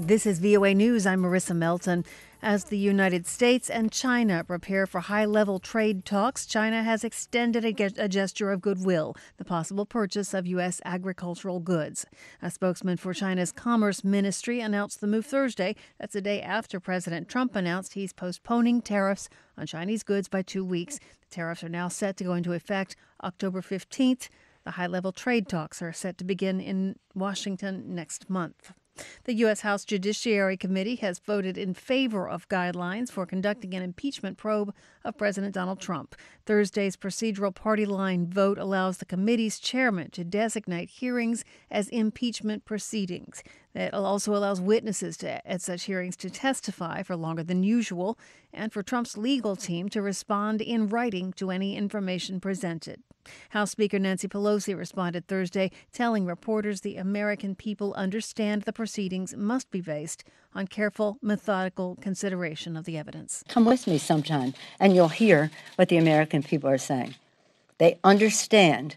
This is VOA News. I'm Marissa Melton. As the United States and China prepare for high-level trade talks, China has extended a gesture of goodwill, the possible purchase of U.S. agricultural goods. A spokesman for China's Commerce Ministry announced the move Thursday. That's a day after President Trump announced he's postponing tariffs on Chinese goods by 2 weeks. The tariffs are now set to go into effect October 15th. The high-level trade talks are set to begin in Washington next month. The U.S. House Judiciary Committee has voted in favor of guidelines for conducting an impeachment probe of President Donald Trump. Thursday's procedural party line vote allows the committee's chairman to designate hearings as impeachment proceedings. It also allows witnesses at such hearings to testify for longer than usual and for Trump's legal team to respond in writing to any information presented. House Speaker Nancy Pelosi responded Thursday, telling reporters the American people understand the proceedings must be based on careful, methodical consideration of the evidence. Come with me sometime, and you'll hear what the American people are saying. They understand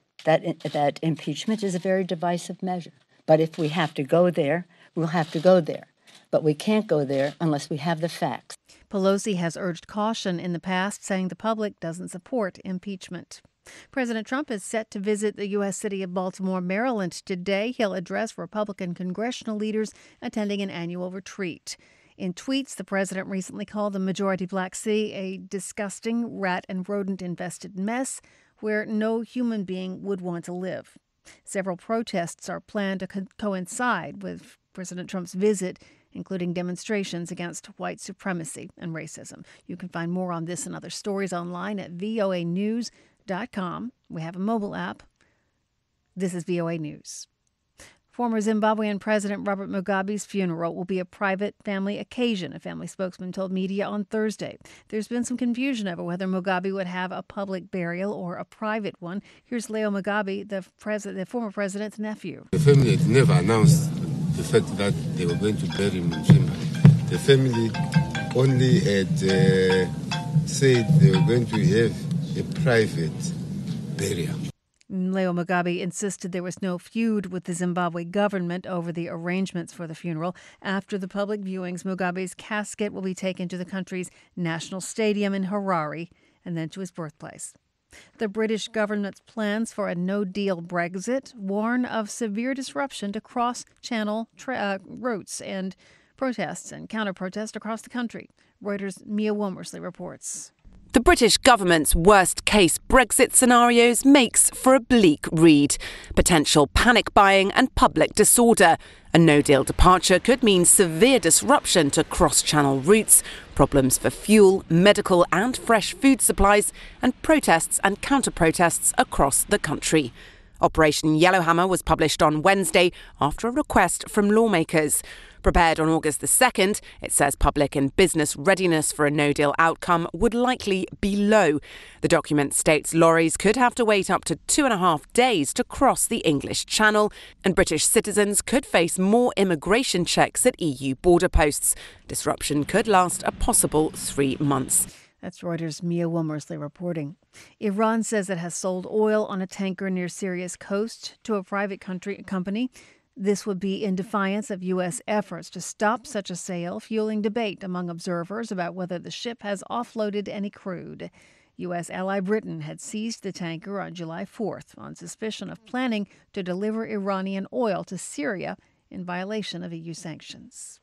that impeachment is a very divisive measure. But if we have to go there, we'll have to go there. But we can't go there unless we have the facts. Pelosi has urged caution in the past, saying the public doesn't support impeachment. President Trump is set to visit the U.S. city of Baltimore, Maryland today. He'll address Republican congressional leaders attending an annual retreat. In tweets, the president recently called the majority black city a disgusting, rat and rodent-infested mess where no human being would want to live. Several protests are planned to coincide with President Trump's visit, including demonstrations against white supremacy and racism. You can find more on this and other stories online at voanews.com. We have a mobile app. This is VOA News. Former Zimbabwean President Robert Mugabe's funeral will be a private family occasion, a family spokesman told media on Thursday. There's been some confusion over whether Mugabe would have a public burial or a private one. Here's Leo Mugabe, the former president's nephew. The family had never announced the fact that they were going to bury him in Zimbabwe. The family only had said they were going to have a private burial. Leo Mugabe insisted there was no feud with the Zimbabwe government over the arrangements for the funeral. After the public viewings, Mugabe's casket will be taken to the country's national stadium in Harare and then to his birthplace. The British government's plans for a no-deal Brexit warn of severe disruption to cross-channel routes and protests and counter-protests across the country. Reuters' Mia Womersley reports. The British government's worst-case Brexit scenarios makes for a bleak read. Potential panic buying and public disorder. A no-deal departure could mean severe disruption to cross-channel routes, problems for fuel, medical and fresh food supplies, and protests and counter-protests across the country. Operation Yellowhammer was published on Wednesday after a request from lawmakers. Prepared on August the 2nd, it says public and business readiness for a no-deal outcome would likely be low. The document states lorries could have to wait up to 2.5 days to cross the English Channel, and British citizens could face more immigration checks at EU border posts. Disruption could last a possible 3 months. That's Reuters' Mia Womersley reporting. Iran says it has sold oil on a tanker near Syria's coast to a private company. This would be in defiance of U.S. efforts to stop such a sale, fueling debate among observers about whether the ship has offloaded any crude. U.S. ally Britain had seized the tanker on July 4th on suspicion of planning to deliver Iranian oil to Syria in violation of EU sanctions.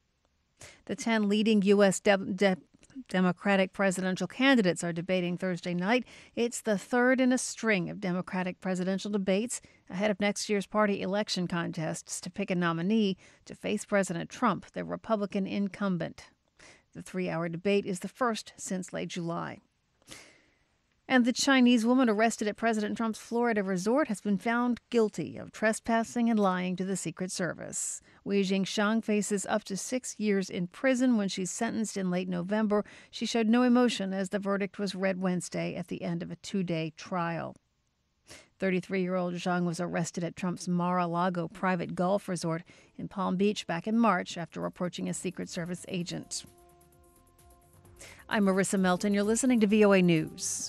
The 10 leading U.S. Democratic presidential candidates are debating Thursday night. It's the third in a string of Democratic presidential debates ahead of next year's party election contests to pick a nominee to face President Trump, the Republican incumbent. The 3-hour debate is the first since late July. And the Chinese woman arrested at President Trump's Florida resort has been found guilty of trespassing and lying to the Secret Service. Wei Jingshang faces up to 6 years in prison when she's sentenced in late November. She showed no emotion as the verdict was read Wednesday at the end of a 2-day trial. 33-year-old Zhang was arrested at Trump's Mar-a-Lago private golf resort in Palm Beach back in March after approaching a Secret Service agent. I'm Marissa Melton. You're listening to VOA News.